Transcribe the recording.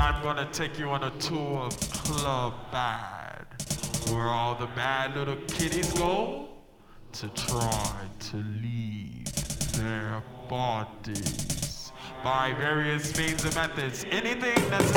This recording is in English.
I'm gonna take you on a tour of Club Bad, where all the bad little kitties go to try to leave their bodies by various means and methods. Anything that's